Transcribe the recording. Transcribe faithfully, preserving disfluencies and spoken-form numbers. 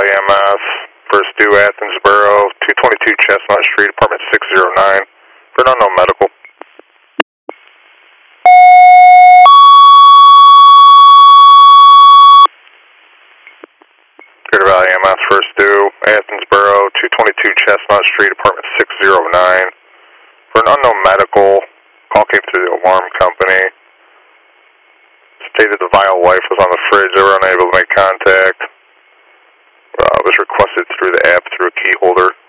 Valley E M S, first due Athensboro, two twenty-two Chestnut Street, apartment six oh nine, for an unknown medical. Greater Valley E M S, first due Athensboro, two twenty-two Chestnut Street, apartment six oh nine, for an unknown medical. Call came through the alarm company. Stated the vial wife was on the fridge. They were unable to make contact. Uh, was requested through the app through a key holder.